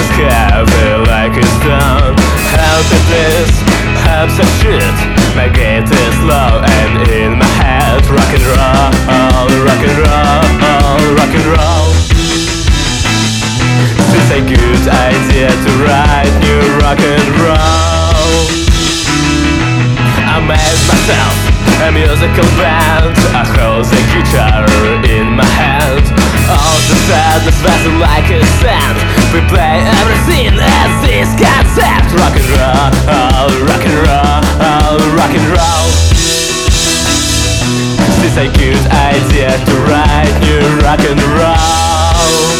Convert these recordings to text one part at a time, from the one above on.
heavy like a stone. Help it is, help some shit. My gait is slow and in my head rock and roll, rock and roll, rock and roll. It's a good idea to write new rock and roll. I made myself a musical band. I hold the guitar in my hand. All the sadness vessel like a sand. We play everything as this concept. Rock and roll, rock and roll, rock and roll. It's a good idea to write new rock and roll.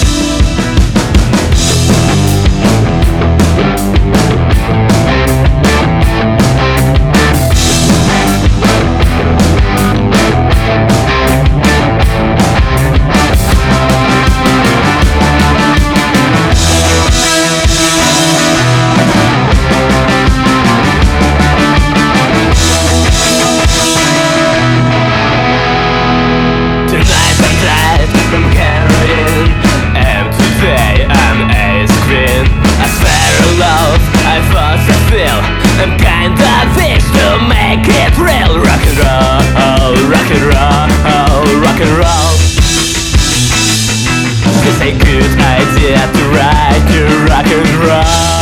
From heroin, and today I'm a screen. I swear in love, I thought I feel I'm kinda fish to make it real. Rock and roll, rock and roll, rock and roll. It's a good idea to write your rock and roll.